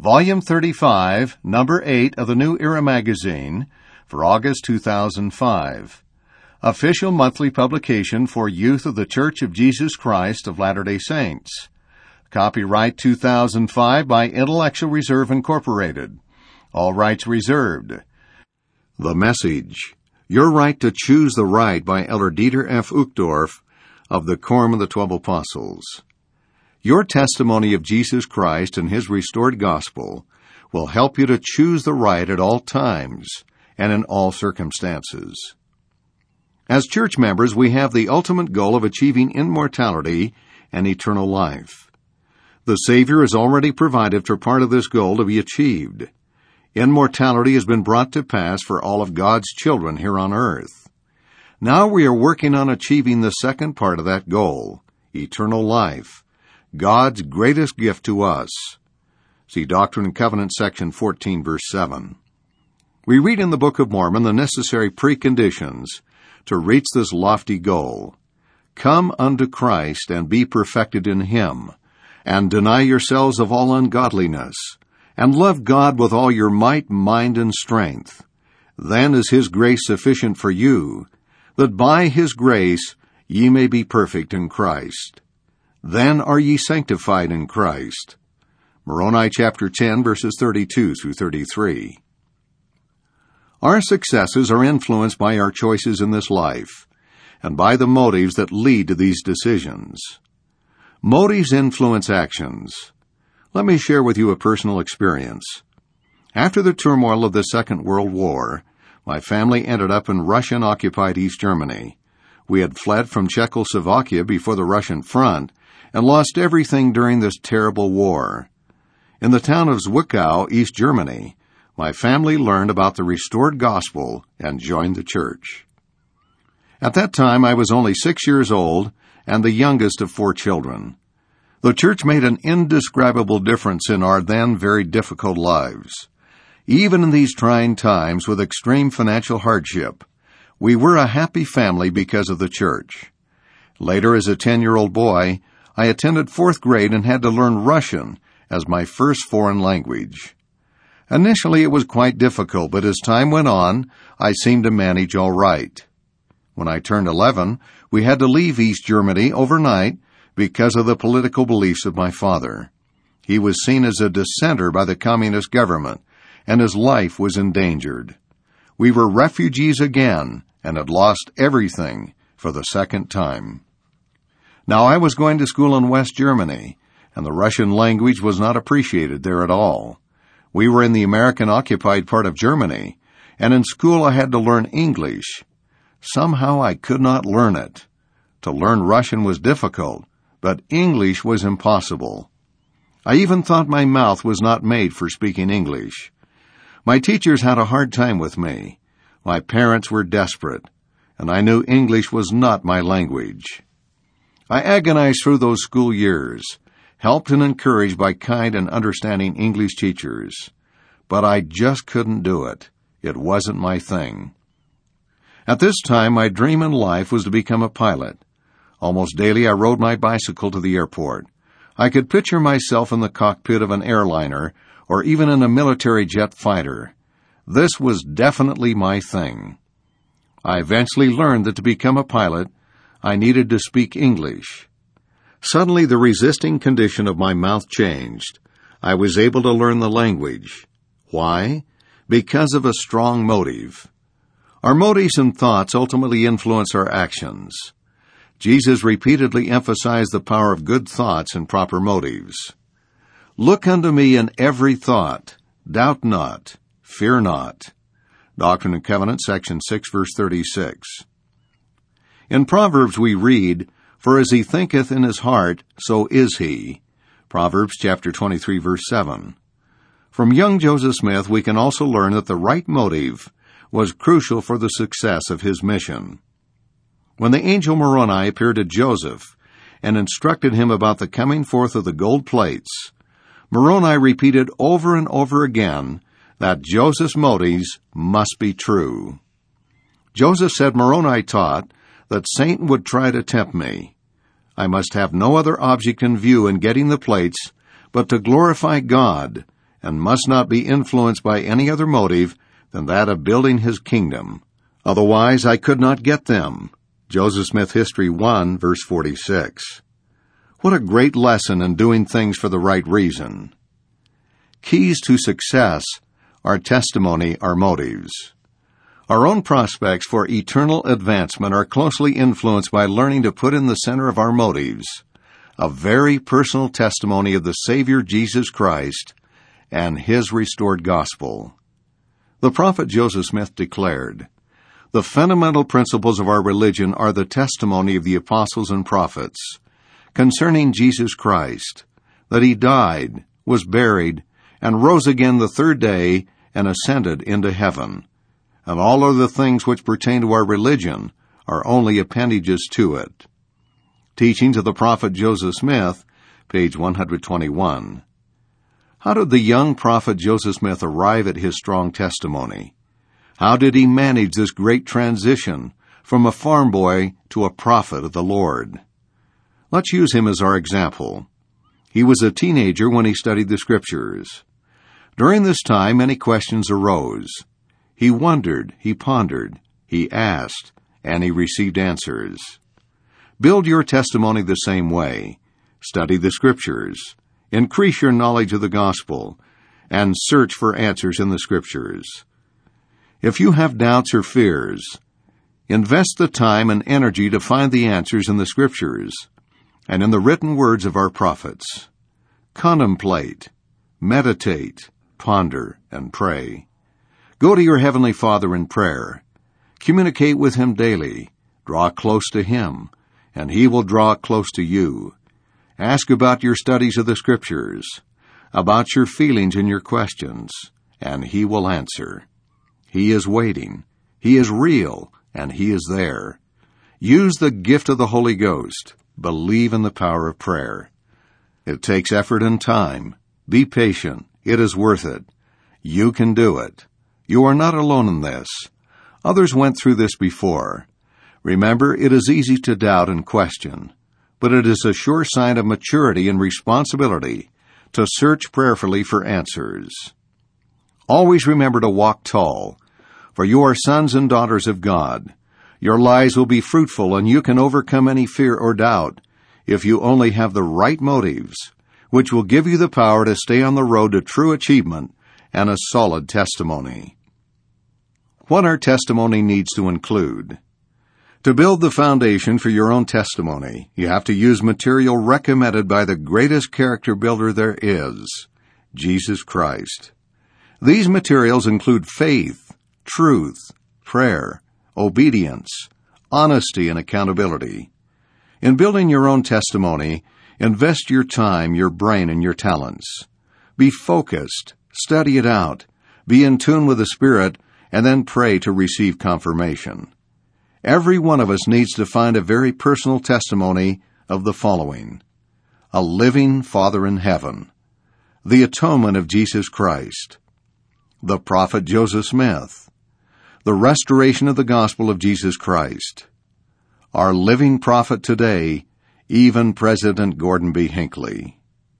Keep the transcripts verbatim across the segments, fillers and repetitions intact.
Volume thirty-five, Number eight of the New Era magazine for August two thousand five. Official monthly publication for youth of the Church of Jesus Christ of Latter-day Saints. Copyright two thousand five by Intellectual Reserve Incorporated. All rights reserved. The Message, Your Right to Choose the Right by Elder Dieter F. Uchtdorf of the Quorum of the Twelve Apostles. Your testimony of Jesus Christ and His restored gospel will help you to choose the right at all times and in all circumstances. As church members, we have the ultimate goal of achieving immortality and eternal life. The Savior has already provided for part of this goal to be achieved. Immortality has been brought to pass for all of God's children here on earth. Now we are working on achieving the second part of that goal, eternal life, God's greatest gift to us. See Doctrine and Covenants, section fourteen, verse seven. We read in the Book of Mormon the necessary preconditions to reach this lofty goal. Come unto Christ and be perfected in Him, and deny yourselves of all ungodliness, and love God with all your might, mind, and strength. Then is His grace sufficient for you, that by His grace ye may be perfect in Christ. Then are ye sanctified in Christ. Moroni chapter ten, verses thirty-two through thirty-three. Our successes are influenced by our choices in this life, and by the motives that lead to these decisions. Motives influence actions. Let me share with you a personal experience. After the turmoil of the Second World War, my family ended up in Russian-occupied East Germany. We had fled from Czechoslovakia before the Russian front and lost everything during this terrible war. In the town of Zwickau, East Germany, my family learned about the restored gospel and joined the church. At that time, I was only six years old and the youngest of four children. The church made an indescribable difference in our then very difficult lives. Even in these trying times with extreme financial hardship, we were a happy family because of the church. Later, as a ten-year-old boy, I attended fourth grade and had to learn Russian as my first foreign language. Initially, it was quite difficult, but as time went on, I seemed to manage all right. When I turned eleven, we had to leave East Germany overnight because of the political beliefs of my father. He was seen as a dissenter by the communist government, and his life was endangered. We were refugees again and had lost everything for the second time. Now, I was going to school in West Germany, and the Russian language was not appreciated there at all. We were in the American-occupied part of Germany, and in school I had to learn English. Somehow I could not learn it. To learn Russian was difficult, but English was impossible. I even thought my mouth was not made for speaking English. My teachers had a hard time with me. My parents were desperate, and I knew English was not my language. I agonized through those school years, helped and encouraged by kind and understanding English teachers. But I just couldn't do it. It wasn't my thing. At this time, my dream in life was to become a pilot. Almost daily, I rode my bicycle to the airport. I could picture myself in the cockpit of an airliner or even in a military jet fighter. This was definitely my thing. I eventually learned that to become a pilot, I needed to speak English. Suddenly, the resisting condition of my mouth changed. I was able to learn the language. Why? Because of a strong motive. Our motives and thoughts ultimately influence our actions. Jesus repeatedly emphasized the power of good thoughts and proper motives. Look unto me in every thought. Doubt not. Fear not. Doctrine and Covenants, section six, verse thirty-six. In Proverbs we read, For as he thinketh in his heart, so is he. Proverbs chapter twenty-three, verse seven. From young Joseph Smith we can also learn that the right motive was crucial for the success of his mission. When the angel Moroni appeared to Joseph and instructed him about the coming forth of the gold plates, Moroni repeated over and over again that Joseph's motives must be true. Joseph said Moroni taught that Satan would try to tempt me. I must have no other object in view in getting the plates but to glorify God and must not be influenced by any other motive than that of building his kingdom. Otherwise, I could not get them. Joseph Smith History one, verse forty-six. What a great lesson in doing things for the right reason. Keys to success are testimony, our motives. Our own prospects for eternal advancement are closely influenced by learning to put in the center of our motives a very personal testimony of the Savior Jesus Christ and His restored gospel. The prophet Joseph Smith declared, "The fundamental principles of our religion are the testimony of the apostles and prophets concerning Jesus Christ, that He died, was buried, and rose again the third day, and ascended into heaven. And all other things which pertain to our religion are only appendages to it." Teachings of the Prophet Joseph Smith, page one twenty-one. How did the young prophet Joseph Smith arrive at his strong testimony? How did he manage this great transition from a farm boy to a prophet of the Lord? Let's use him as our example. He was a teenager when he studied the Scriptures. During this time, many questions arose. He wondered, he pondered, he asked, and he received answers. Build your testimony the same way. Study the Scriptures. Increase your knowledge of the gospel, and search for answers in the Scriptures. If you have doubts or fears, invest the time and energy to find the answers in the Scriptures and in the written words of our prophets. Contemplate, meditate, ponder, and pray. Go to your Heavenly Father in prayer. Communicate with Him daily. Draw close to Him, and He will draw close to you. Ask about your studies of the Scriptures, about your feelings and your questions, and He will answer. He is waiting. He is real, and He is there. Use the gift of the Holy Ghost. Believe in the power of prayer. It takes effort and time. Be patient. It is worth it. You can do it. You are not alone in this. Others went through this before. Remember, it is easy to doubt and question, but it is a sure sign of maturity and responsibility to search prayerfully for answers. Always remember to walk tall, for you are sons and daughters of God. Your lives will be fruitful, and you can overcome any fear or doubt if you only have the right motives, which will give you the power to stay on the road to true achievement and a solid testimony. What our testimony needs to include. To build the foundation for your own testimony, you have to use material recommended by the greatest character builder there is, Jesus Christ. These materials include faith, truth, prayer, obedience, honesty, and accountability. In building your own testimony, invest your time, your brain, and your talents. Be focused, study it out, be in tune with the Spirit, and then pray to receive confirmation. Every one of us needs to find a very personal testimony of the following: a living Father in heaven, the atonement of Jesus Christ, the prophet Joseph Smith, the restoration of the gospel of Jesus Christ, our living prophet today, even President Gordon B. Hinckley.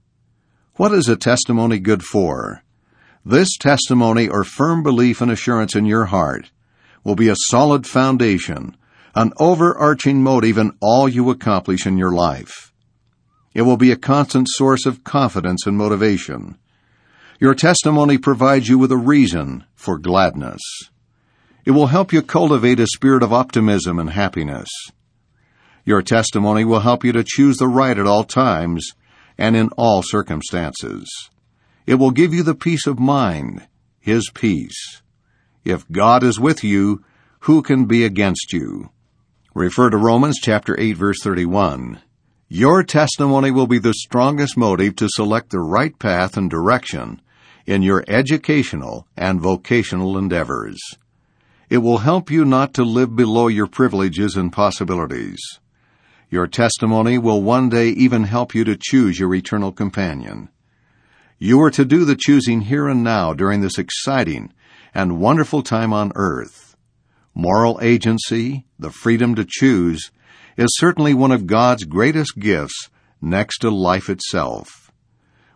What is a testimony good for? This testimony or firm belief and assurance in your heart will be a solid foundation, an overarching motive in all you accomplish in your life. It will be a constant source of confidence and motivation. Your testimony provides you with a reason for gladness. It will help you cultivate a spirit of optimism and happiness. Your testimony will help you to choose the right at all times and in all circumstances. It will give you the peace of mind, His peace. If God is with you, who can be against you? Refer to Romans chapter eight, verse thirty-one. Your testimony will be the strongest motive to select the right path and direction in your educational and vocational endeavors. It will help you not to live below your privileges and possibilities. Your testimony will one day even help you to choose your eternal companion. You are to do the choosing here and now during this exciting and wonderful time on earth. Moral agency, the freedom to choose, is certainly one of God's greatest gifts next to life itself.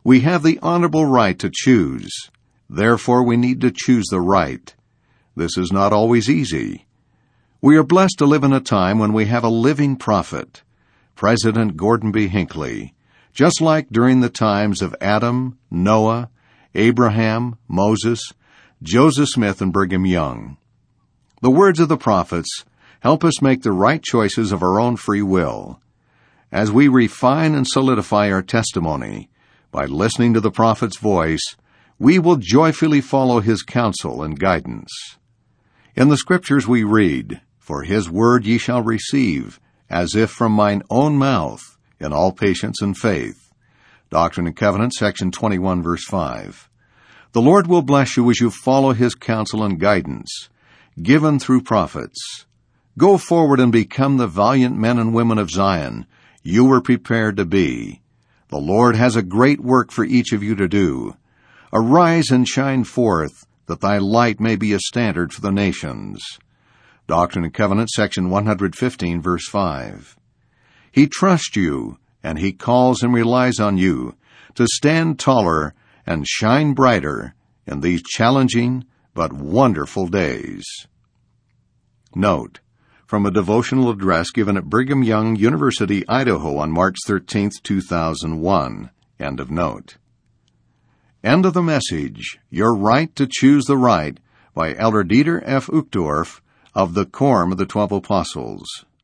We have the honorable right to choose. Therefore, we need to choose the right. This is not always easy. We are blessed to live in a time when we have a living prophet, President Gordon B. Hinckley, just like during the times of Adam, Noah, Abraham, Moses, Joseph Smith, and Brigham Young. The words of the prophets help us make the right choices of our own free will. As we refine and solidify our testimony by listening to the prophet's voice, we will joyfully follow his counsel and guidance. In the Scriptures we read, "For his word ye shall receive, as if from mine own mouth, in all patience and faith." Doctrine and Covenants, section twenty-one, verse five. The Lord will bless you as you follow his counsel and guidance, given through prophets. Go forward and become the valiant men and women of Zion you were prepared to be. The Lord has a great work for each of you to do. Arise and shine forth, that thy light may be a standard for the nations. Doctrine and Covenants, section one hundred fifteen, verse five. He trusts you, and he calls and relies on you to stand taller and shine brighter in these challenging but wonderful days. Note, from a devotional address given at Brigham Young University, Idaho on March thirteenth, two thousand one. End of note. End of the message, Your Right to Choose the Right, by Elder Dieter F. Uchtdorf of the Quorum of the Twelve Apostles.